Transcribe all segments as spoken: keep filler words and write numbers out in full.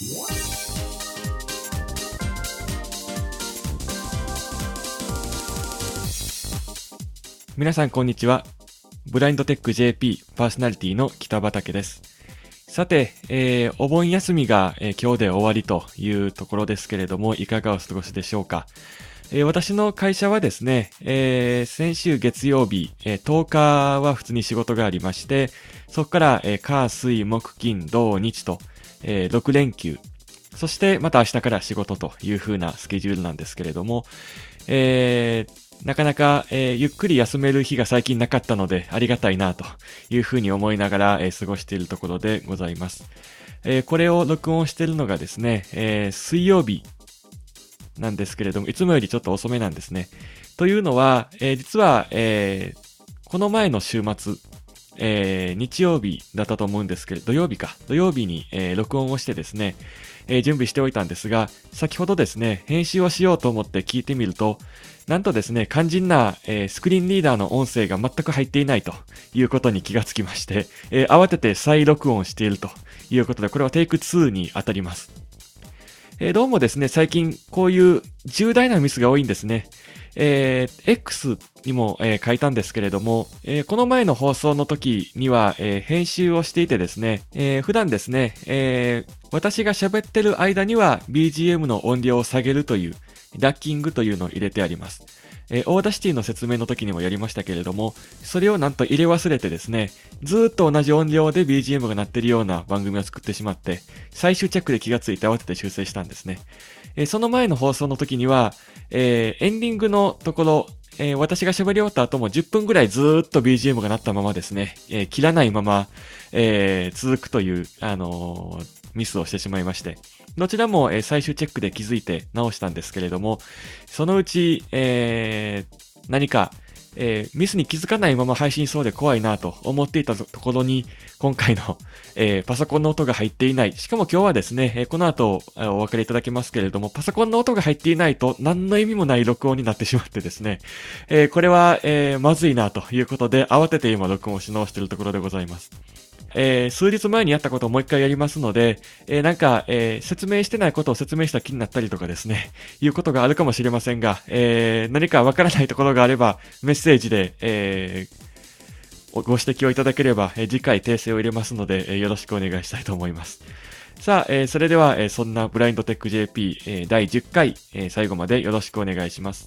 皆さんこんにちは。ブラインドテック ジェーピー パーソナリティの北畠です。さて、えー、お盆休みが、えー、今日で終わりというところですけれども、いかがお過ごしでしょうか。えー、私の会社はですね、えー、先週月曜日、えー、とおかは普通に仕事がありまして、そこから、えー、火、水、木、金、土、日と、えー、ろくれんきゅう、そしてまた明日から仕事という風なスケジュールなんですけれども、えーなかなか、えー、ゆっくり休める日が最近なかったのでありがたいなというふうに思いながら、えー、過ごしているところでございます。えー、これを録音しているのがですね、えー、水曜日なんですけれども、いつもよりちょっと遅めなんですね。というのは、えー、実は、えー、この前の週末、えー、日曜日だったと思うんですけれど、土曜日か。土曜日に、えー、録音をしてですね、えー、準備しておいたんですが、先ほどですね、編集をしようと思って聞いてみると、なんとですね、肝心な、えー、スクリーンリーダーの音声が全く入っていないということに気がつきまして、えー、慌てて再録音しているということで、これはテイクツーに当たります。えー、どうもですね、最近こういう重大なミスが多いんですね。えー、X にも、えー、書いたんですけれども、えー、この前の放送の時には、えー、編集をしていてですね、えー、普段ですね、えー、私が喋ってる間には ビージーエム の音量を下げるというラッキングというのを入れてあります。えー、オーダーシティの説明の時にもやりましたけれども、それをなんと入れ忘れてですね、ずーっと同じ音量で ビージーエム が鳴ってるような番組を作ってしまって、最終チェックで気がついて慌てて修正したんですね。えー、その前の放送の時には、えー、エンディングのところ、えー、私が喋り終わった後もじゅっぷんぐらいずーっと ビージーエム が鳴ったままですね、えー、切らないまま、えー、続くという、あのー、ミスをしてしまいまして、どちらも、えー、最終チェックで気づいて直したんですけれども、そのうち、えー、何か、えー、ミスに気づかないまま配信そうで怖いなと思っていたところに、今回の、えー、パソコンの音が入っていない。しかも今日はですね、えー、この後お分かりいただけますけれども、パソコンの音が入っていないと何の意味もない録音になってしまってですね、えー、これは、えー、まずいなということで、慌てて今録音をし直しているところでございます。えー、数日前にやったことをもう一回やりますので、えー、なんか、えー、説明してないことを説明した気になったりとかですね、いうことがあるかもしれませんが、えー、何かわからないところがあれば、メッセージで、えー、ご指摘をいただければ、えー、次回訂正を入れますので、えー、よろしくお願いしたいと思います。さあ、えー、それでは、えー、そんなブラインドテック ジェーピー、えー、だいじゅっかい、えー、最後までよろしくお願いします。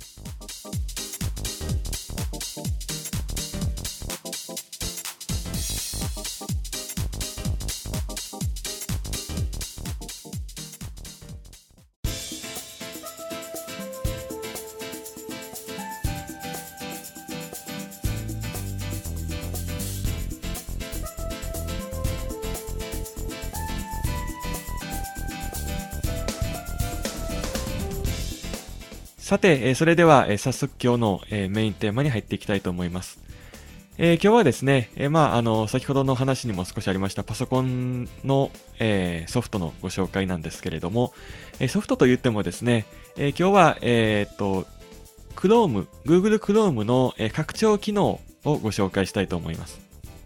さて、それでは早速今日のメインテーマに入っていきたいと思います。えー、今日はですね、えー、まあ、あの、先ほどの話にも少しありましたパソコンの、えー、ソフトのご紹介なんですけれども、えー、ソフトと言ってもですね、えー、今日は、えー、っと、Chrome、Google Chrome の、えー、拡張機能をご紹介したいと思います。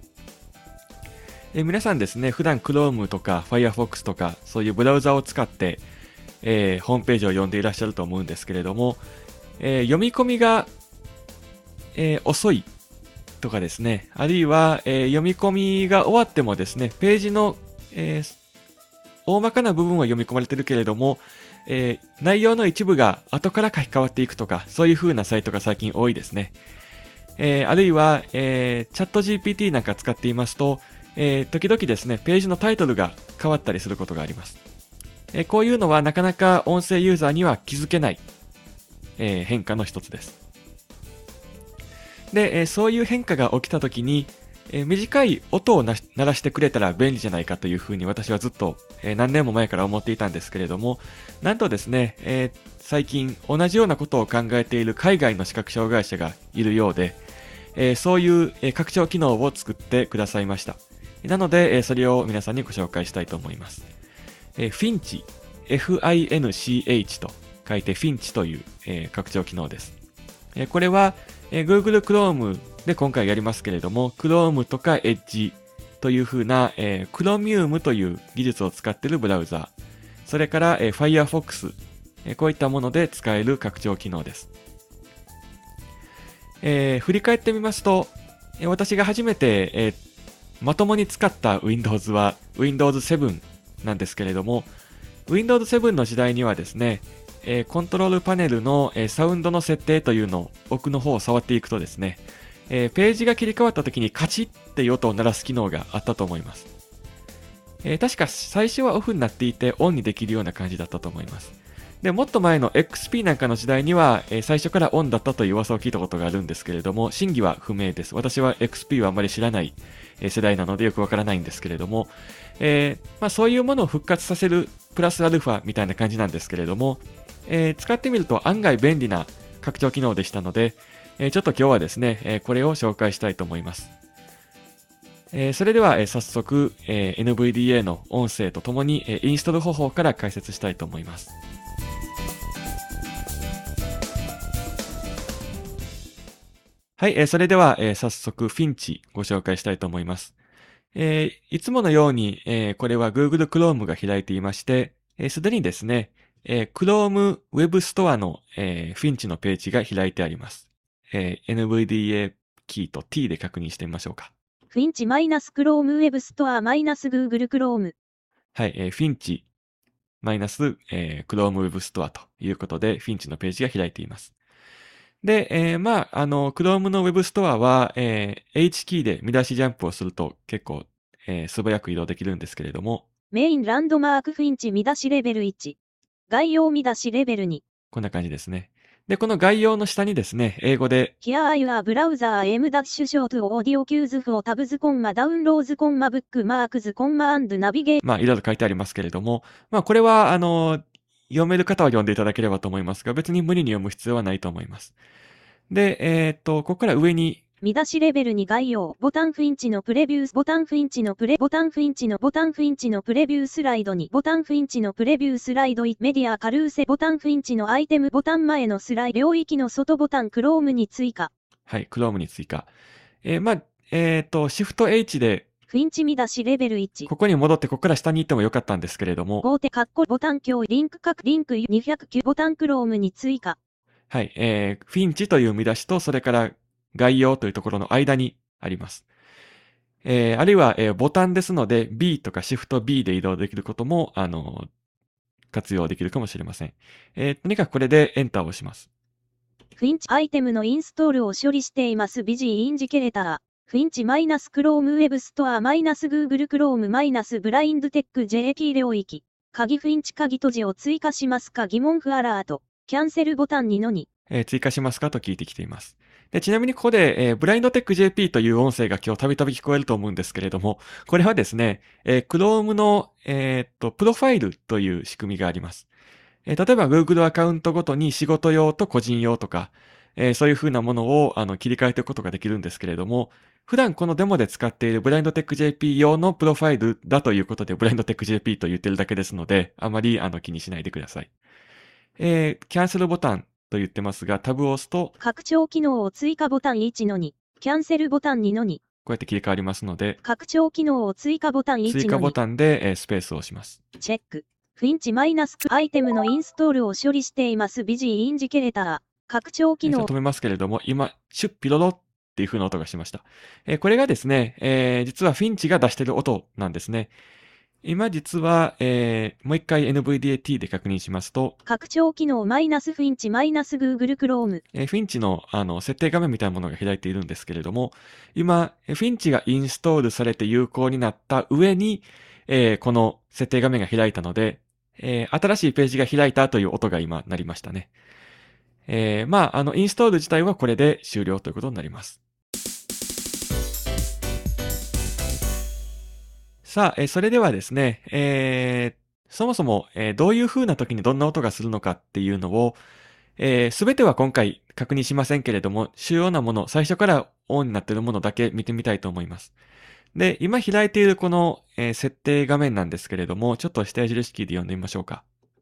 えー、皆さんですね、普段 Chrome とか Firefox とかそういうブラウザを使って、えー、ホームページを読んでいらっしゃると思うんですけれども、えー、読み込みが、えー、遅いとかですね、あるいは、えー、読み込みが終わってもですね、ページの、えー、大まかな部分は読み込まれているけれども、えー、内容の一部が後から書き換わっていくとか、そういう風なサイトが最近多いですね。えー、あるいは、えー、チャット ジーピーティー なんか使っていますと、えー、時々ですね、ページのタイトルが変わったりすることがあります。えー、こういうのはなかなか音声ユーザーには気づけない、えー、変化の一つです。で、えー、そういう変化が起きたときに、えー、短い音を鳴らしてくれたら便利じゃないかというふうに私はずっと、えー、何年も前から思っていたんですけれども、なんとですね、えー、最近同じようなことを考えている海外の視覚障害者がいるようで、えー、そういう、えー、拡張機能を作ってくださいました。なので、えー、それを皆さんにご紹介したいと思います。えー、フィンチ、エフアイエヌシーエイチ と書いてフィンチという、えー、拡張機能です。えー、これは、えー、Google Chrome で今回やりますけれども、Chrome とか Edge という風な、えー、Chromium という技術を使っているブラウザ、 それから、えー、Firefox、えー、こういったもので使える拡張機能です。えー、振り返ってみますと、えー、私が初めて、えー、まともに使った Windows は ウィンドウズセブン なんですけれども、ウィンドウズセブン の時代にはですね、えー、コントロールパネルの、えー、サウンドの設定というのを奥の方を触っていくとですね、えー、ページが切り替わった時にカチッっていう音を鳴らす機能があったと思います。えー、確か最初はオフになっていてオンにできるような感じだったと思います。で、もっと前の エックスピー なんかの時代には、えー、最初からオンだったという噂を聞いたことがあるんですけれども、真偽は不明です。私は エックスピー はあまり知らない、えー、世代なのでよくわからないんですけれども、えーまあ、そういうものを復活させるプラスアルファみたいな感じなんですけれども、えー、使ってみると案外便利な拡張機能でしたので、えー、ちょっと今日はですね、えー、これを紹介したいと思います。えー、それでは、えー、早速、えー、エヌブイディーエー の音声とともに、えー、インストール方法から解説したいと思います。はい、えー、それでは、えー、早速、フィンチご紹介したいと思います。えー、いつものように、えー、これは Google Chrome が開いていまして、す、えー、で、にですね、えー、Chrome Web Store の、えー、フィンチのページが開いてあります。えー、エヌブイディーエー キーと T で確認してみましょうか。 フィンチ -Chrome Web Store -Google Chrome。 はい、えー、フィンチマイナス、えー、Chrome Web Store ということで、フィンチのページが開いています。で、えー、まあ、あの、Chrome の Web Store は、えー、H キーで見出しジャンプをすると結構、えー、素早く移動できるんですけれども、 メインランドマークフィンチ見出しレベルいち。概要見出しレベルに。 こんな感じですね。で、この概要の下にですね、英語で、 Here are your browser m ダッシュショートオーディオキューズフォータブズコンマダウンローズコンマブックマークズコンマアンドナビゲー。 まあ、いろいろ書いてありますけれども、まあ、これは、あの、読める方は読んでいただければと思いますが、別に無理に読む必要はないと思います。で、えー、っと、ここから上に、 見出しレベルに概要、ボタンフィンチのプレビュース、ボタンフィンチのプレ、ボタンフィンチのボタンフィンチのプレビュースライドに、ボタンフィンチのプレビュースライドい、メディアカルーセ、ボタンフィンチのアイテム、ボタン前のスライド、領域の外ボタン、クロームに追加。 はい、Chrome に追加。えー、まあ、えー、っと、Shift H で、 フィンチ見出しレベルいち。 ここに戻って、ここから下に行ってもよかったんですけれども、 ゴーテ、カッコ、ボタン強、リンク各リンクにひゃくきゅう、ボタンクロームに追加。 はい、えー、フィンチという見出しと、それから概要というところの間にあります。えー、あるいは、えー、ボタンですので B とか Shift B で移動できることも、あの、活用できるかもしれません。えー、とにかくこれでエンターを押します。 フィンチアイテムのインストールを処理しています。ビジーインジケレーター。フィンチ -Chrome Web Store -Google Chrome- ブラインドテック ジェーキー 領域。鍵フィンチ鍵閉じを追加しますか疑問符アラート。キャンセルボタンにのに。 えー、追加しますかと聞いてきています。で、ちなみにここで、えー、ブラインドテック ジェーピー という音声が今日たびたび聞こえると思うんですけれども、これはですね、えー、Chrome の、えー、っと、プロファイルという仕組みがあります。えー、例えば Google アカウントごとに仕事用と個人用とか、えー、そういう風なものをあの切り替えていくことができるんですけれども、普段このデモで使っているブラインドテック ジェーピー 用のプロファイルだということで、ブラインドテック ジェーピー と言ってるだけですので、あまりあの気にしないでください。えー、キャンセルボタンと言ってますが、タブを押すと、 拡張機能を追加ボタンいちのに。キャンセルボタンにのに。 こうやって切り替わりますので、 拡張機能を追加ボタンいちのに。 追加ボタンで、えー、スペースを押します。 チェック。フィンチマイナスアイテムのインストールを処理しています。ビジーインジケレーター。拡張機能。 止めますけれども、今、シュッピロロっていう風な音がしました。えー、これがですね、えー、実はフィンチが出している音なんですね。今実は、えー、もう一回 エヌブイディーエーティー で確認しますと、 拡張機能マイナスフィンチマイナス Google Chrome。 えー、フィンチのあの設定画面みたいなものが開いているんですけれども、今、フィンチがインストールされて有効になった上に、えー、この設定画面が開いたので、えー、新しいページが開いたという音が今鳴りましたね。えー、まあ、あの、インストール自体はこれで終了ということになります。さあ、えー、それではですね、えー、そもそも、えー、どういう風な時にどんな音がするのかっていうのを、えー、全ては今回確認しませんけれども、主要なもの、最初からオンになっているものだけ見てみたいと思います。で、今開いているこの、えー、設定画面なんですけれども、ちょっと下矢印キーで読んでみましょうか。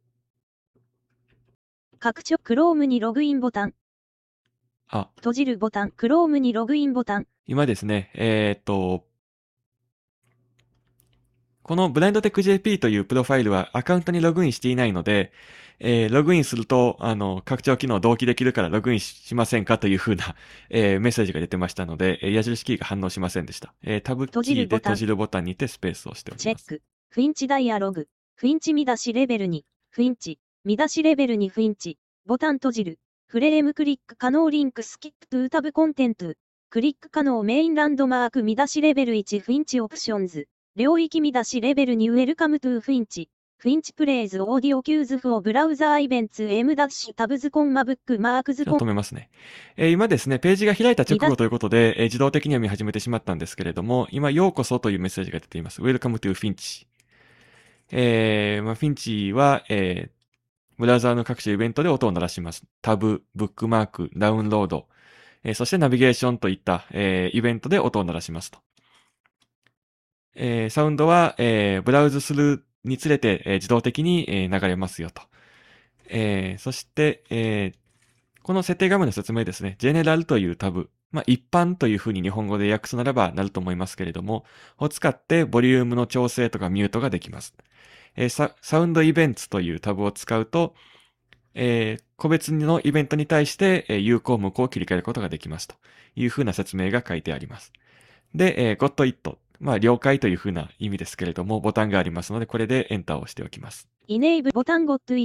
拡張 Chrome にログインボタン。 あ、 閉じるボタン。Chrome にログインボタン。 今ですね、えー、っと、 このブラインドテック ジェーピー というプロファイルはアカウントにログインしていないので、えー、ログインすると、あの、拡張機能同期できるからログインしませんかというふうな、えー、メッセージが出てましたので、えー、矢印キーが反応しませんでした。えー、タブキーで閉じるボタンにてスペースをしておきます。 チェック。フィンチダイアログ。フィンチ見出しレベルに。フィンチ。見出しレベルにフィンチ。ボタン閉じる。フレームクリック可能リンクスキップトゥータブコンテンツ。クリック可能メインランドマーク見出しレベルいちフィンチオプションズ。領域見出しレベルにウェルカムトゥーフィンチ。フィンチプレイズオーディオキューズフォーブラウザーイベンツ M ダッシュタブズコンマブックマークズコン。 止めますね。えー、今ですね、ページが開いた直後ということで、えー、自動的に読み始めてしまったんですけれども、今、ようこそというメッセージが出ています。Welcome to Finch。えー、まあ、フィンチは、えー、ブラウザーの各種イベントで音を鳴らします。タブ、ブックマーク、ダウンロード、えー、そしてナビゲーションといった、えー、イベントで音を鳴らしますと。えー、サウンドは、えー、ブラウズするにつれて、えー、自動的に、えー、流れますよと。えー、そして、えー、この設定画面の説明ですね。ジェネラルというタブ。まあ、一般というふうに日本語で訳すならばなると思いますけれども、を使ってボリュームの調整とかミュートができます。えー、サ, サウンドイベントというタブを使うと、えー、個別のイベントに対して、えー、有効無効を切り替えることができますというふうな説明が書いてあります。で、えー、got it。まあ、了解というふうな意味ですけれども、ボタンがありますので、これでエンターを押しておきます。 Enable ボタン got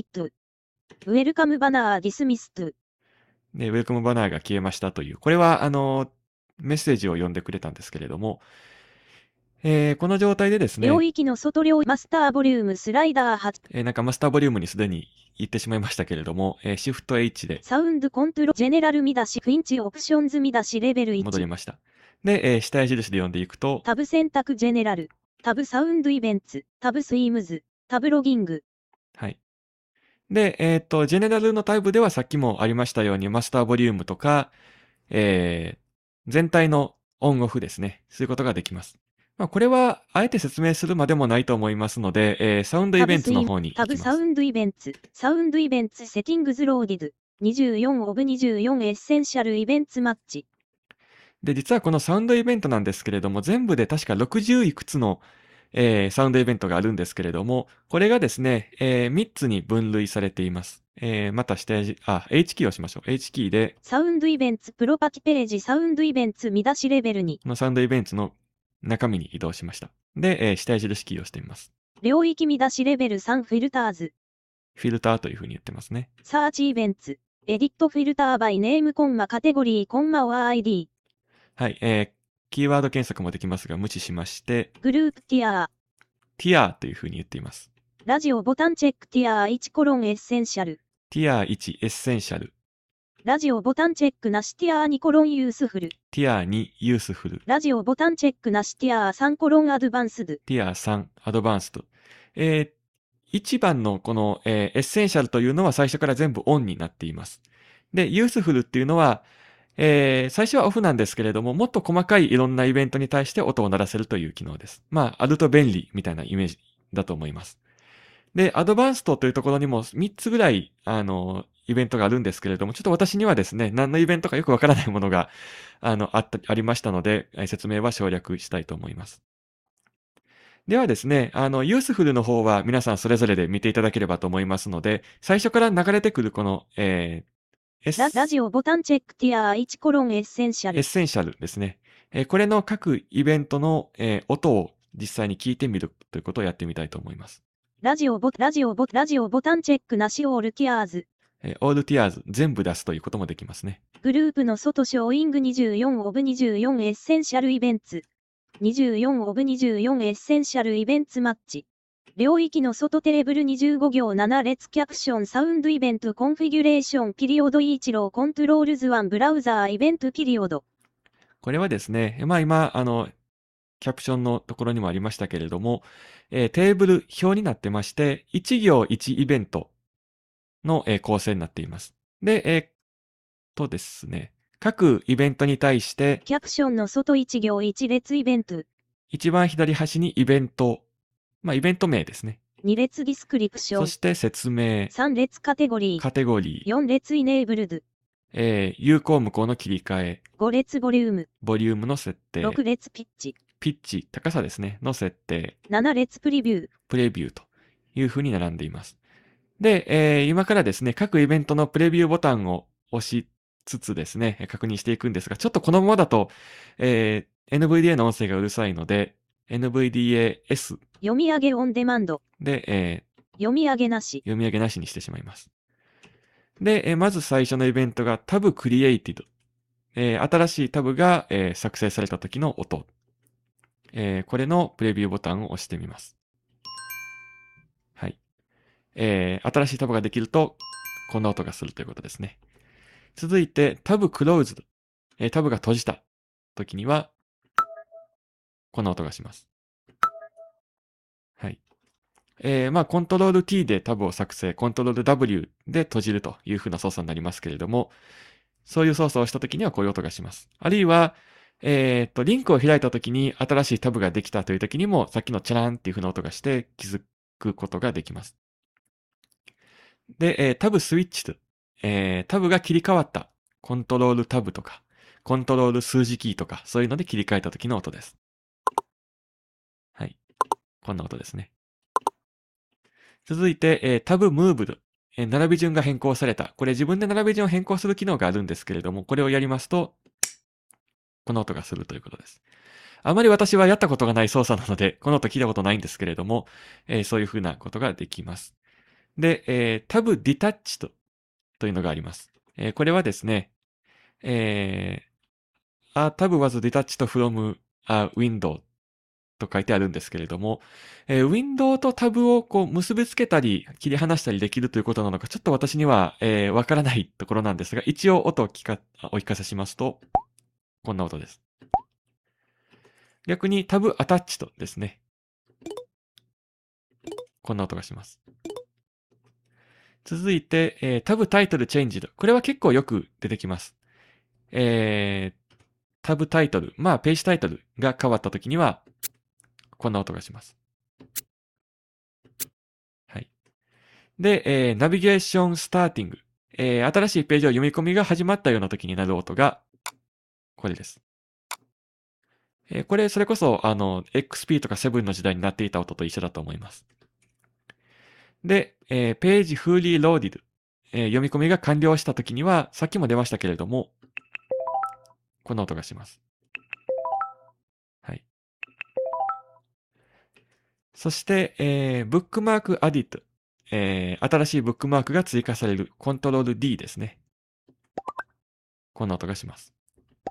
it。Welcome banner dismissed。 で、ウェルカムバナーが消えましたという。これは、あの、メッセージを読んでくれたんですけれども、えー、この状態でですね、 領域の外領マスターボリュームスライダーはち。 えー、なんかマスターボリュームにすでに行ってしまいましたけれども、えー、シフト H でサウンドコントロールジェネラル見出しフィンチオプションズ見出しレベルいち。 戻りました。で、えー、下矢印で読んでいくと、 タブ選択ジェネラル、タブサウンドイベンツ、タブスイームズ、タブロギング。 はい。で、えっと、ジェネラルのタブではさっきもありましたように、マスターボリュームとか、えー、全体のオンオフですね。そういうことができます。まあ、これは、あえて説明するまでもないと思いますので、えー、サウンドイベントの方に行きます。 タブサウンドイベンツ、サウンドイベンツセティングズローディド、にじゅうよんオブにじゅうよんエッセンシャルイベンツマッチ。 で、実はこのサウンドイベントなんですけれども、全部で確かろくじゅういくつの、えー、サウンドイベントがあるんですけれども、これがですね、えー、みっつに分類されています。えー、また下地、あ、H キーを押しましょう。H キーで、 サウンドイベンツプロパティページサウンドイベンツ見出しレベルに。 このサウンドイベントの中身に移動しました。で、えー、下印キーを押してみます。 領域見出しレベルさんフィルターズ。 フィルターというふうに言ってますね。 サーチイベンツ。エディットフィルターバイネームコンマカテゴリーコンマオア アイディー。 はい、えー、キーワード検索もできますが無視しまして、 グループティアー。 ティアーというふうに言っています。 ラジオボタンチェックティアーいちコロンエッセンシャル。 ティアーいちエッセンシャル。 ラジオボタンチェックなしティアーにコロンユースフル。 ティアーにユースフル。 ラジオボタンチェックなしティアーさんコロンアドバンスド。 ティアーさんアドバンスド。えー、いちばんのこの、えー、エッセンシャルというのは最初から全部オンになっています。で、ユースフルっていうのは、えー、最初はオフなんですけれども、もっと細かいいろんなイベントに対して音を鳴らせるという機能です。まあ、あると便利みたいなイメージだと思います。で、アドバンストというところにもみっつぐらい、あの、イベントがあるんですけれども、ちょっと私にはですね、何のイベントかよくわからないものが、あの、あった、ありましたので、説明は省略したいと思います。ではですね、あの、ユースフルの方は皆さんそれぞれで見ていただければと思いますので、最初から流れてくるこの、えー、 ラ, ラジオボタンチェックティアーいちコロンエッセンシャル。 エッセンシャルですね。えー、これの各イベントの、えー、音を実際に聞いてみるということをやってみたいと思います。 ラジオボ、ラジオボ、ラジオボタンチェックなしオールティアーズ。 えー、オールティアーズ、全部出すということもできますね。 グループの外ショーイングにじゅうよんオブにじゅうよんエッセンシャルイベンツ。にじゅうよんオブにじゅうよんエッセンシャルイベンツマッチ。領域の外テーブルにじゅうご行なな列キャプションサウンドイベントコンフィギュレーションピリオドイーチローコントロールズワンブラウザーイベントピリオド。 これはですね、まあ今、あの、キャプションのところにもありましたけれども、えー、テーブル表になってまして、いち行いちイベントの、えー、構成になっています。で、えー、とですね、各イベントに対して、 キャプションの外いち行いち列イベント。 一番左端にイベント、まあイベント名ですね。 に列ディスクリプション。 そして説明。 さん列カテゴリー。 カテゴリー。 よん列イネーブルド。 えー、有効無効の切り替え。 ご列ボリューム。 ボリュームの設定。 ろく列ピッチ。 ピッチ、高さですね、の設定、 なな列プレビュー。 プレビューというふうに並んでいます。で、えー今からですね、各イベントのプレビューボタンを押しつつですね、確認していくんですが、ちょっとこのままだと、えー エヌブイディーエー の音声がうるさいので、エヌブイディーエーエス読み上げオンデマンド。 で、えー読み上げなし。 読み上げなしにしてしまいます。で、えーまず最初のイベントがタブクリエイティド。えー新しいタブが、えー作成された時の音。えーこれのプレビューボタンを押してみます。はい。えー新しいタブができると、こんな音がするということですね。続いて、タブクローズド。えータブが閉じた時には、こんな音がします。はい。えーまあ、コントロール T でタブを作成、コントロール W で閉じるというふうな操作になりますけれども、そういう操作をしたときにはこういう音がします。あるいは、えっと、リンクを開いたときに新しいタブができたというときにも、さっきのチャランっていうふうな音がして気づくことができます。で、えータブスイッチと、えータブが切り替わった、コントロールタブとか、コントロール数字キーとか、そういうので切り替えたときの音です。はい。こんな音ですね。続いて、えータブムーブド。えー並び順が変更された。これ自分で並び順を変更する機能があるんですけれども、これをやりますと、この音がするということです。あまり私はやったことがない操作なので、この音聞いたことないんですけれども、えーそういうふうなことができます。で、えータブディタッチと、というのがあります。えーこれはですね、えー、a tab was detached from a window と書いてあるんですけれども、えー、ウィンドウとタブをこう結びつけたり切り離したりできるということなのか、ちょっと私には、えー、わからないところなんですが、一応音を聞か、お聞かせしますと、こんな音です。逆にタブアタッチとですね。こんな音がします。続いて、えー、タブタイトルチェンジド。これは結構よく出てきます。えー、タブタイトル、まあページタイトルが変わったときには、こんな音がします。はい。で、えー、ナビゲーションスターティング。えー、新しいページを読み込みが始まったような時になる音が、これです。えー、これ、それこそ、あの、エックスピー とかセブンの時代になっていた音と一緒だと思います。で、えー、ページ fully loaded。えー、読み込みが完了した時には、さっきも出ましたけれども、こんな音がします。はい。そして、えー、ブックマークアディット。えー、新しいブックマークが追加される。コントロール D ですね。こんな音がします。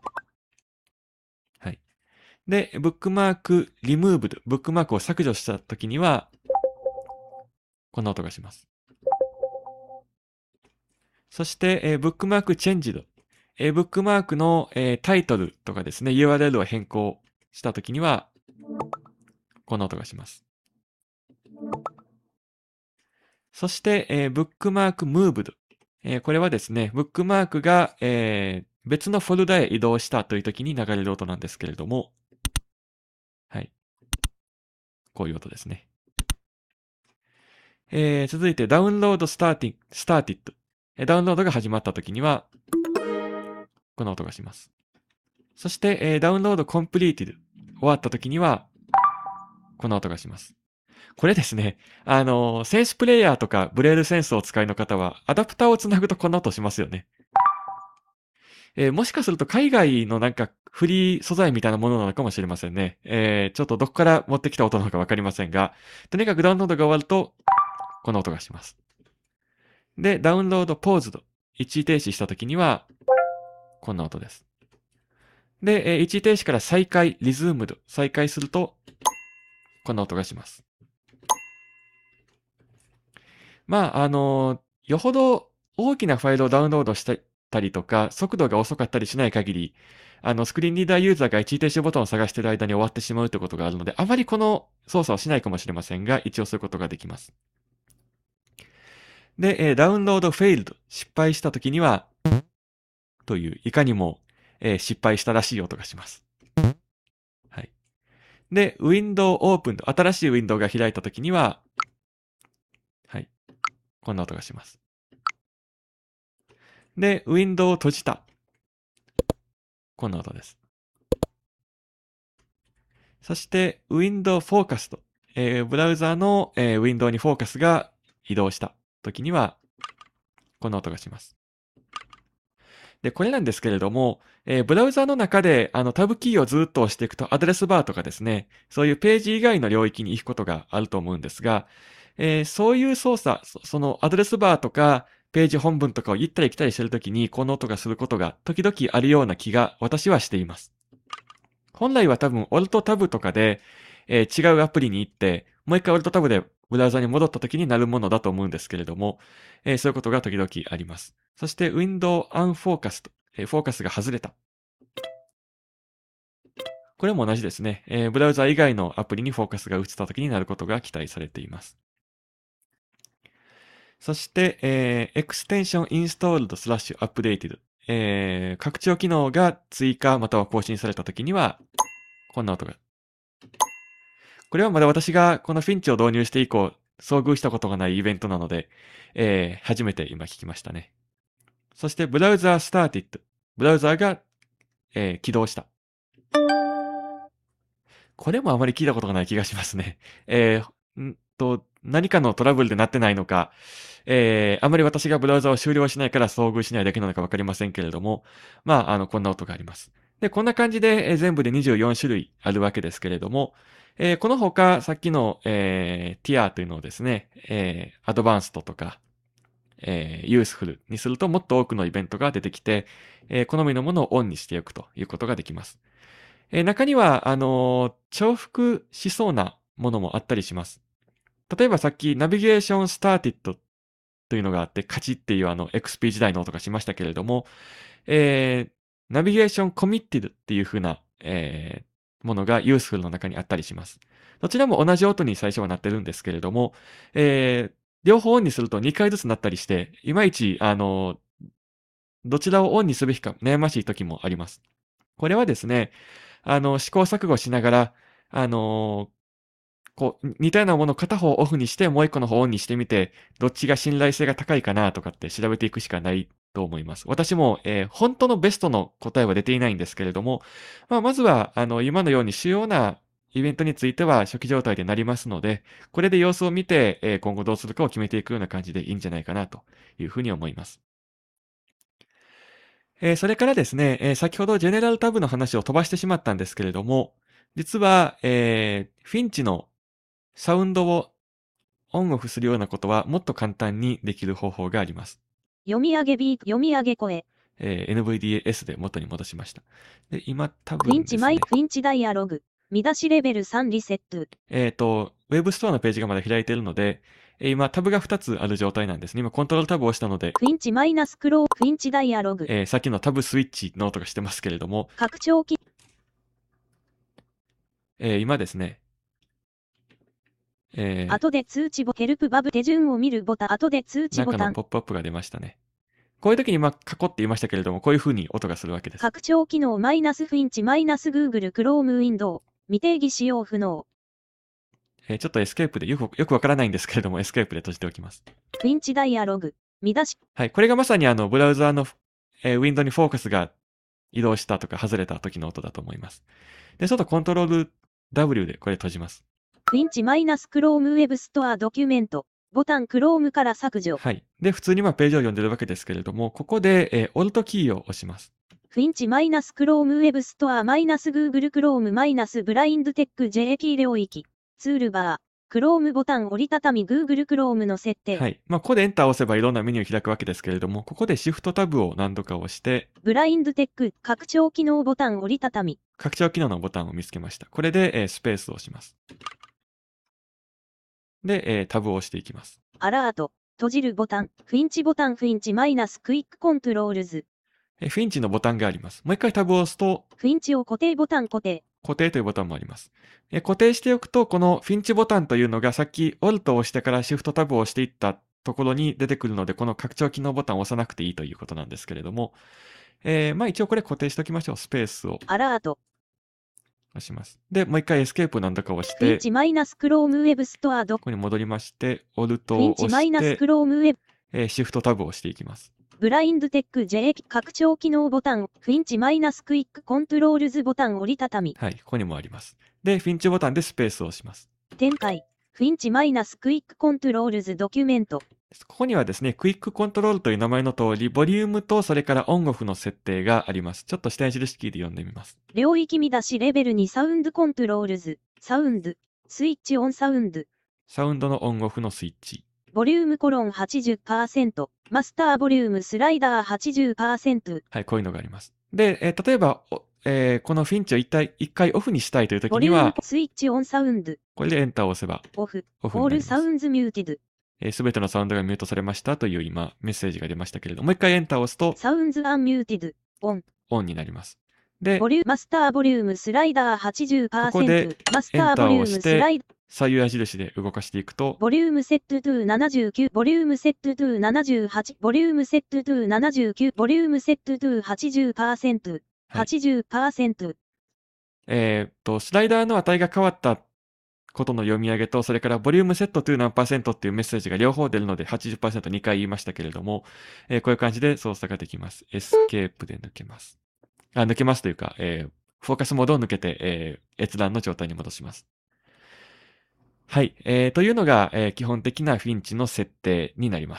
はい。で、ブックマークリムーブド。ブックマークを削除したときには、こんな音がします。そして、えー、ブックマークチェンジド。えー、ブックマークの、えータイトルとかですね、ユーアールエル を変更したときには、こんな音がします。そして、えー、ブックマークムーブド。えーこれはですね、ブックマークが、えー別のフォルダへ移動したという時に流れる音なんですけれども、はい。こういう音ですね。えー続いて、ダウンロードスターティン、スターティッド。えーダウンロードが始まった時には、この音がします。そして、えーダウンロードコンプリーティド。終わった時には、この音がします。これですね、あのーセンスプレイヤーとかブレールセンスをお使いの方は、アダプターをつなぐとこんな音しますよね。えーもしかすると海外のなんかフリー素材みたいなものなのかもしれませんね。えーちょっとどこから持ってきた音なのかわかりませんが、とにかくダウンロードが終わると、この音がします。で、ダウンロードポーズド。一時停止したときには、こんな音です。で、えー一時停止から再開、リズームド。再開すると、こんな音がします。まあ、あのーよほど大きなファイルをダウンロードしたりとか、速度が遅かったりしない限り、あの、スクリーンリーダーユーザーが一時停止ボタンを探している間に終わってしまうということがあるので、あまりこの操作をしないかもしれませんが、一応そういうことができます。で、えーダウンロードフェイルド。失敗したときには、という、いかにも、えー失敗したらしい音がします。はい。で、ウィンドウオープンド。新しいウィンドウが開いたときには、はい。こんな音がします。で、ウィンドウを閉じた。こんな音です。 そして、Window Focus と、えー、ブラウザーの、えー、ウィンドウにフォーカスが移動した時には、この音がします。で、これなんですけれども、えー、ブラウザーの中で、あの、タブキーをずっと押していくと、アドレスバーとかですね、そういうページ以外の領域に行くことがあると思うんですが、えー、そういう操作、そそのアドレスバーとか、ページ本文とかを行ったり来たりしてるときに、この音がすることが時々あるような気が私はしています。本来は多分、Alt Tab とかで、えー、違うアプリに行って、もう一回 Alt Tab でブラウザに戻った時になるものだと思うんですけれども、えー、そういうことが時々あります。そして Window Unfocused、えー、フォーカスが外れた。これも同じですね。えー、ブラウザ以外のアプリにフォーカスが移った時になることが期待されています。そして、えー、Extension Installed slash Updated、えー、拡張機能が追加または更新された時には、こんな音が。これはまだ私がこのフィンチを導入して以降、遭遇したことがないイベントなので、えー、初めて今聞きましたね。そして、ブラウザースターティッド。ブラウザーが、えー、起動した。これもあまり聞いたことがない気がしますね。えー、んと、何かのトラブルでなってないのか、えー、あまり私がブラウザを終了しないから遭遇しないだけなのかわかりませんけれども、まあ、あの、こんな音があります。で、こんな感じで、えー、全部でにじゅうよん種類あるわけですけれども、えー、この他、さっきの、えー、ティアというのをですね、えー、アドバンストとか、えー、ユースフルにするともっと多くのイベントが出てきて、えー、好みのものをオンにしておくということができます。えー、中には、あのー、重複しそうなものもあったりします。例えばさっきナビゲーションスターティッドというのがあって、カチっていうあの エックスピー 時代の音がしましたけれども、えー、ナビゲーションコミッティドっていう風な、えー、ものがユースフルの中にあったりします。どちらも同じ音に最初はなってるんですけれども、えー、両方オンにするとにかいずつなったりして、いまいち、あの、どちらをオンにすべきか悩ましい時もあります。これはですね、あの、試行錯誤しながら、あのこう、似たようなものを片方オフにして、もう一個の方オンにしてみて、どっちが信頼性が高いかなとかって調べていくしかないと思います。私も、えー、本当のベストの答えは出ていないんですけれども、まあ、まずは、あの、今のように主要なイベントについては初期状態でなりますので、これで様子を見て、えー、今後どうするかを決めていくような感じでいいんじゃないかなというふうに思います。えー、それからですね、えー、先ほどジェネラルタブの話を飛ばしてしまったんですけれども、実は、えー、フィンチのサウンドをオンオフするようなことはもっと簡単にできる方法があります。 読み上げビート、読み上げ声。 えー、エヌブイディーエス で元に戻しました。で、今多フィンチマイ、 分ですね。 フィンチダイアログ。見出しレベルさんリセット。 えっと、ウェブストアのページがまだ開いているので、えー今タブがふたつある状態なんですね。今コントロールタブを押したので、 フィンチマイナスクロー、フィンチダイアログ。 えーさっきのタブスイッチの音がしてますけれども、 拡張機。 えー今ですね、えー後で通知ボ、ヘルプバブ手順を見るボタン。後で通知ボタン。 なんかのポップアップが出ましたね。こういう時に今、囲って言いましたけれども、こういう風に音がするわけです。 拡張機能マイナスフィンチマイナス Google Chrome Window。未定義使用不能。 えーちょっとエスケープでよく、よくわからないんですけれども、エスケープで閉じておきます。 フィンチダイアログ。見出し。 はい。これがまさにあの、ブラウザーの、えーウィンドウにフォーカスが移動したとか外れた時の音だと思います。で、ちょっとコントロール ダブリュー でこれ閉じます。 フィンチマイナス Chrome Web Store ドキュメント。ボタン Chrome から削除。 はい。で、普通にまあページを読んでるわけですけれども、ここで、えー、Alt キーを押します。 フィンチマイナス Chrome Web Store マイナス Google Chrome マイナス Blind Tech ジェーピー 領域。ツールバー。Chrome ボタン折りたたみ Google Chrome の設定。 はい。まあ、ここでエンターを押せばいろんなメニューを開くわけですけれども、ここで Shift タブを何度か押して、 Blind Tech 拡張機能ボタン折りたたみ。 拡張機能のボタンを見つけました。これで、えースペースを押します。で、えータブを押していきます。 アラート。閉じるボタン。フィンチボタンフィンチマイナスクイックコントロールズ。 えーフィンチのボタンがあります。もう一回タブを押すと、 フィンチを固定ボタン固定。 固定というボタンもあります。えー固定しておくと、このフィンチボタンというのがさっき Alt を押してから Shift タブを押していったところに出てくるので、この拡張機能ボタンを押さなくていいということなんですけれども、えー、まあ一応これ固定しておきましょう。スペースをアラート。 押します。で、もう一回エスケープ何度か押しフィンて、 チマイナス Chrome Web Store ド。 ここに戻りまして、Alt フィンを押チマイナスして、 Chrome Web。 えー、Shift タブを押していきます。 ブラインドテック ジェー 拡張機能ボタン。フィンチマイナスクイックコントロールズボタン折りたたみ。 はい、ここにもあります。 で、フィンチボタンでスペースを押します。 展開。フィンチマイナスクイックコントロールズドキュメント。 ここにはですね、クイックコントロールという名前の通り、ボリュームとそれからオンオフの設定があります。ちょっと下に印キーで読んでみます。 領域見出しレベルにサウンドコントロールズ、サウンド、スイッチオンサウンド。 サウンドのオンオフのスイッチ。 ボリュームコロン はちじゅっパーセント、マスターボリュームスライダー はちじゅっパーセント。 はい、こういうのがあります。で、えー例えば、えーこのフィンチを一体一回オフにしたいという時には、 スイッチオンサウンド。 これでエンターを押せば、 オフ。 オフになります。 オールサウンズミューティド。 すべてのサウンドがミュートされましたという今、メッセージが出ましたけれども、もう一回エンターを押すと、 サウンズアンミューティド。オン。 オンになります。で、 ボリューマスターボリュームスライダー はちじゅっパーセント。 ここでマスターボリュームスライダー。 左右矢印で動かしていくと、 ボリュームセットトゥななじゅうきゅう、ボリュームセットトゥななじゅうはち、ボリュームセットトゥななじゅうきゅう、ボリュームセットトゥ はちじゅっパーセント。はちじゅっパーセント。 えーっと、スライダーの値が変わったことの読み上げと、それからボリュームセットトゥ何パーセントっていうメッセージが両方出るので はちじゅっパーセントにかい言いましたけれども、えーこういう感じで操作ができます。エスケープで抜けます。あ、抜けますというか、えーフォーカスモードを抜けて、えー閲覧の状態に戻します。はい。えーというのが、えー基本的なフィンチの設定になります。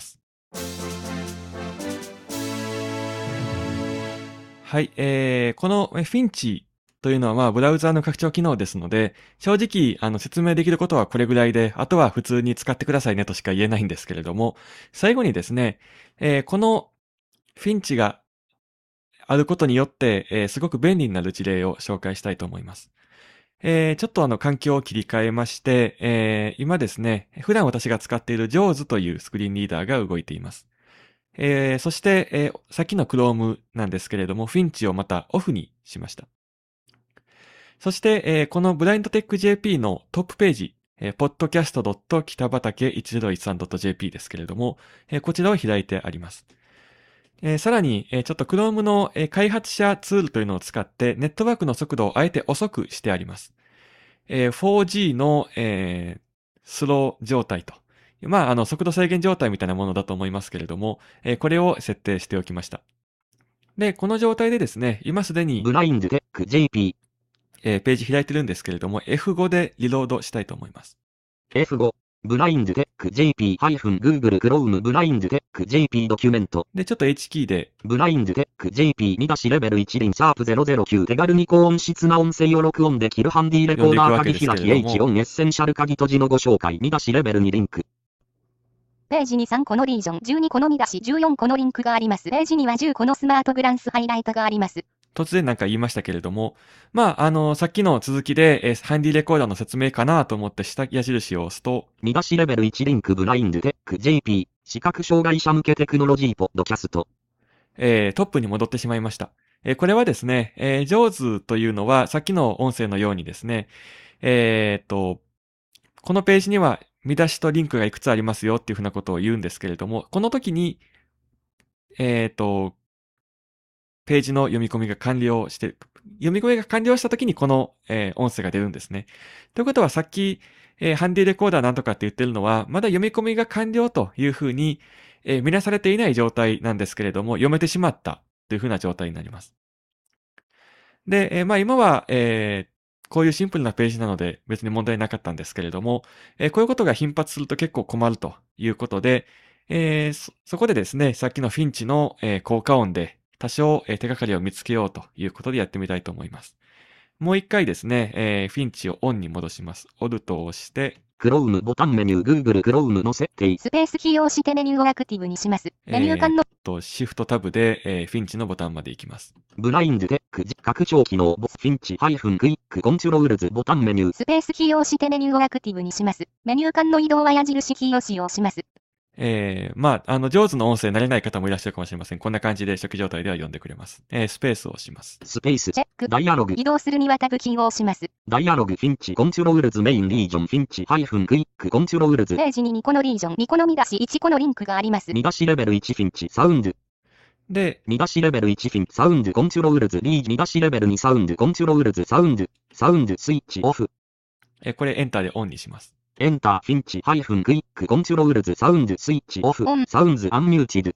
はい。えーこのフィンチというのは、まあ、ブラウザーの拡張機能ですので、正直、あの、説明できることはこれぐらいで、あとは普通に使ってくださいねとしか言えないんですけれども、最後にですね、えーこのフィンチがあることによって、えーすごく便利になる事例を紹介したいと思います。えーちょっとあの、環境を切り替えまして、えー今ですね、普段私が使っている ジョーズ というスクリーンリーダーが動いています。えーそして、えーさっきの Chrome なんですけれども、フィンチをまたオフにしました。そして、えーこの ブラインドテックジェーピー のトップページ、えー、ポッドキャスト ドットきたばたけいちぜろいちさん ドット ジェーピー ですけれども、えーこちらを開いてあります。えーさらに、えーちょっと Chrome の、えー開発者ツールというのを使って、ネットワークの速度をあえて遅くしてあります。えー フォージー の、えースロー状態と。まあ、あの、速度制限状態みたいなものだと思いますけれども、えーこれを設定しておきました。で、この状態でですね、今すでに、 ブラインドテック ジェーピー、 えーページ開いてるんですけれども、エフファイブ でリロードしたいと思います。 エフファイブ、ブラインドテック ジェーピー Google Chrome ブラインドテック ジェーピー ドキュメント。 で、ちょっと H キーで、 ブラインドテック ジェーピー 見出しレベルいち輪シャープゼロゼロきゅう手軽に高音質な音声を録音できるハンディレコーダー鍵開き H 音エッセンシャル鍵閉じのご紹介見出しレベルにリンク。 ページにさんこのリージョン、じゅうにこの見出し、じゅうよんこのリンクがあります。ページにはじゅうこのスマートグランスハイライトがあります。 突然なんか言いましたけれども、まあ、あの、さっきの続きで、えーハンディレコーダーの説明かなと思って下矢印を押すと、 見出しレベルいちリンクブラインドテック ジェーピー 視覚障害者向けテクノロジーポッドキャスト。 えートップに戻ってしまいました。えーこれはですね、えー、ジョーズというのは、さっきの音声のようにですね、えーっと、このページには見出しとリンクがいくつありますよっていうふうなことを言うんですけれども、この時に、えーっと、ページの読み込みが完了して、読み込みが完了した時にこの、えー音声が出るんですね。ということはさっき、えーハンディレコーダーなんとかって言ってるのは、まだ読み込みが完了というふうに、えー見なされていない状態なんですけれども、読めてしまったというふうな状態になります。で、えーまあ今は、えーこういうシンプルなページなので別に問題なかったんですけれども、えーこういうことが頻発すると結構困るということで、えーそ、そこでですね、さっきのフィンチの、えー効果音で多少、えー手がかりを見つけようということでやってみたいと思います。もう一回ですね、えーフィンチをオンに戻します。オルトを押して、 Chrome ボタンメニュー Google Chrome の設定。 スペースキーを押してメニューをアクティブにします。メニュー間の、 えーっと、シフトタブで、えーフィンチのボタンまで行きます。 ブラインドテック拡張機能ボスフィンチクイックコントロールズボタンメニュー。 スペースキーを押してメニューをアクティブにします。メニュー間の移動は矢印キーを使用します。 えー、まあ、あの、上手の音声慣れない方もいらっしゃるかもしれません。こんな感じで初期状態では読んでくれます。えー、スペースを押します。 スペース。 チェック。 ダイアログ。 移動するにはタブキーを押します。 ダイアログフィンチコントロールズメインリージョンフィンチクイックコントロールズ。 ページににこのリージョン、にこの見出し、いちこのリンクがあります。 見出しレベルいちフィンチサウンド。 で、 見出しレベルいちフィンサウンドコントロールズリー見出しレベルにサウンドコントロールズサウンド、サウンドスイッチオフ。 えーこれエンターでオンにします。 エンターフィンチクイックコントロールズサウンドスイッチオフ。 オンサウンズアンミューティド。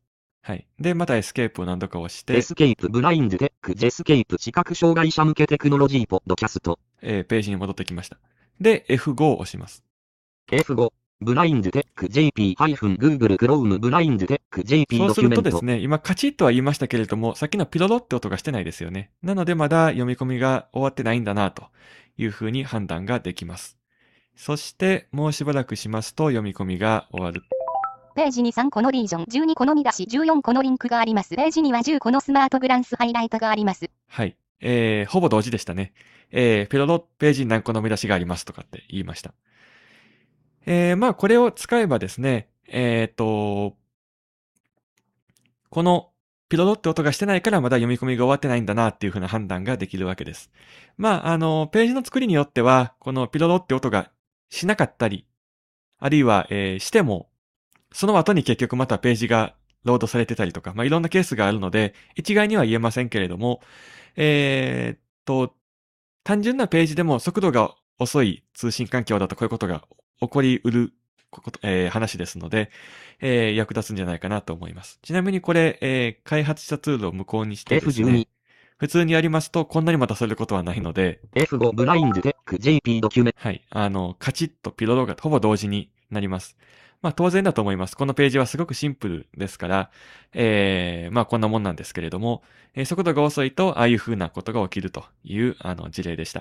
はい。で、またエスケープを何度か押して、 エスケープ、ブラインドテック、ジェスケープ、視覚障害者向けテクノロジーポッドキャスト。 えー、ページに戻ってきました。で、エフご を押します。 エフご、ブラインドテック ジェーピー Google Chrome ブラインドテック ジェーピー ドキュメント。 そうするとですね、今カチッとは言いましたけれども、さっきのピロロって音がしてないですよね。なのでまだ読み込みが終わってないんだなというふうに判断ができます。そしてもうしばらくしますと読み込みが終わる。 ページにさんこのリージョン、じゅうにこの見出し、じゅうよんこのリンクがあります。ページにはじゅうこのスマートグランスハイライトがあります。 はい。えー、ほぼ同時でしたね。えー、ピロロページに何個の見出しがありますとかって言いました。えー、まあこれを使えばですね、えっと、このピロロって音がしてないからまだ読み込みが終わってないんだなっていう風な判断ができるわけです。まあ、あの、ページの作りによっては、このピロロって音がしなかったり、あるいは、えー、しても、その後に結局またページがロードされてたりとか、まあいろんなケースがあるので、一概には言えませんけれども、えー、っと、単純なページでも速度が遅い通信環境だとこういうことが起こりうること、えー、話ですので、えー、役立つんじゃないかなと思います。ちなみにこれ、えー、開発したツールを無効にしてですね、 エフじゅうに、 普通にやりますとこんなに待たせることはないので、 エフご ブラインドテック ジェーピー ドキュメント。 はい、あの、カチッとピロロがほぼ同時になります。まあ当然だと思います。このページはすごくシンプルですから、えー、まあこんなもんなんですけれども、えー、速度が遅いとああいう風なことが起きるというあの事例でした。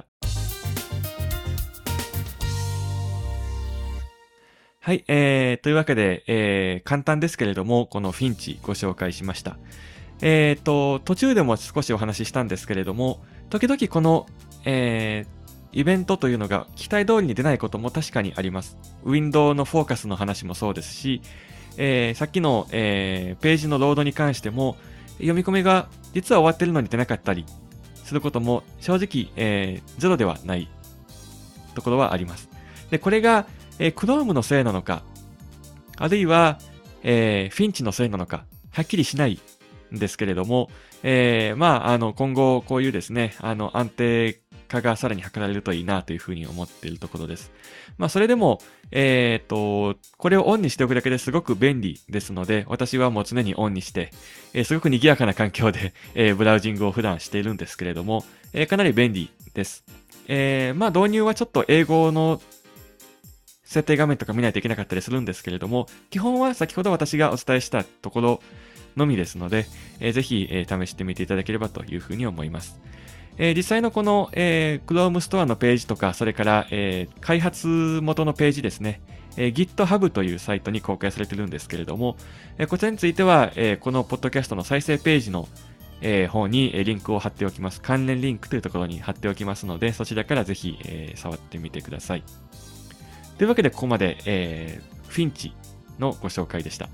はい、えー、というわけで、えー、簡単ですけれども、このフィンチご紹介しました。えーと、途中でも少しお話ししたんですけれども、時々この、えー、イベントというのが期待通りに出ないことも確かにあります。ウィンドウのフォーカスの話もそうですし、えー、さっきの、えー、ページのロードに関しても、読み込みが実は終わってるのに出なかったりすることも正直、えー、ゼロではないところはあります。で、これが、えー、Chrome のせいなのか、あるいは、えー、フィンチのせいなのか、はっきりしないんですけれども、えー、まあ、あの、今後こういうですね、あの、安定化がさらに図られるといいなというふうに思っているところです。まあ、それでも、えっと、これをオンにしておくだけですごく便利ですので、私はもう常にオンにして、えー、すごく賑やかな環境で、えー、ブラウジングを普段しているんですけれども、えー、かなり便利です。えー、まあ、導入はちょっと英語の設定画面とか見ないといけなかったりするんですけれども、基本は先ほど私がお伝えしたところのみですので、えー、ぜひ、えー、試してみていただければというふうに思います。えー、実際のこの、えー、Chrome ストアのページとか、それから、えー、開発元のページですね、えー、GitHub というサイトに公開されているんですけれども、えー、こちらについては、えー、このポッドキャストの再生ページの、えー、方にリンクを貼っておきます。関連リンクというところに貼っておきますので、そちらからぜひ、えー、触ってみてください。というわけで、ここまで、えー、フィンチのご紹介でした。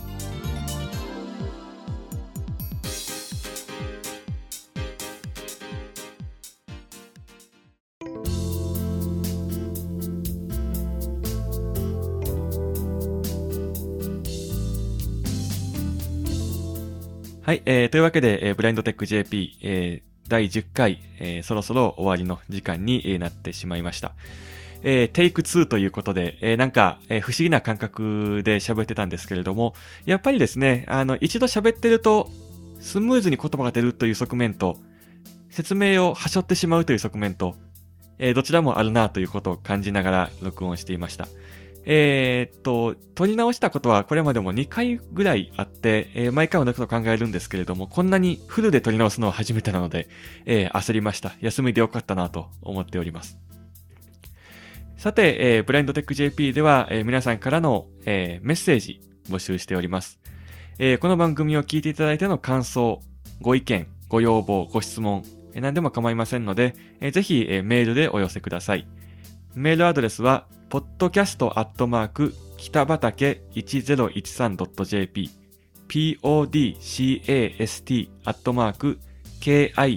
はい、えー、というわけで、えー、ブラインドテック ジェーピー、えー、だいじゅっかい、えー、そろそろ終わりの時間に、えー、なってしまいました。えー、テイクツーということで、えー、なんか、えー、不思議な感覚で喋ってたんですけれども、やっぱりですね、あの、一度喋ってると、スムーズに言葉が出るという側面と、説明をはしょってしまうという側面と、えー、どちらもあるなということを感じながら録音していました。えー、っと、取り直したことはこれまでもにかいぐらいあって、えー、毎回同じことを考えるんですけれども、こんなにフルで取り直すのは初めてなので、えー、焦りました。休みでよかったなと思っております。さて、えー、ブラインドテック ジェーピー では、えー、皆さんからの、えー、メッセージ募集しております、えー。この番組を聞いていただいての感想、ご意見、ご要望、ご質問、えー、何でも構いませんので、えー、ぜひ、えー、メールでお寄せください。メールアドレスは、ポッドキャストアットマーク北畠いちゼロいちさんドットジェーピー、podcast アットマーク キタバタ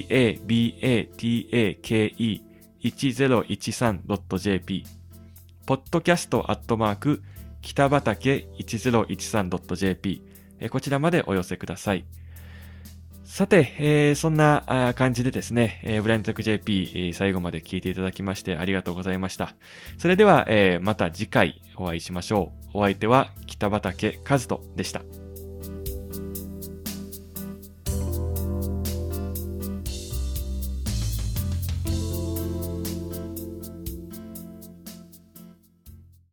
ケいちゼロいちさんドットジェーピー、ポッドキャストアットマーク北畠いちゼロいちさんドットジェーピー、こちらまでお寄せください。さて、えー、そんな感じでですね、えー、ブラインドテック ジェーピー、えー、最後まで聞いていただきましてありがとうございました。それでは、えー、また次回お会いしましょう。お相手は北畠和人でした。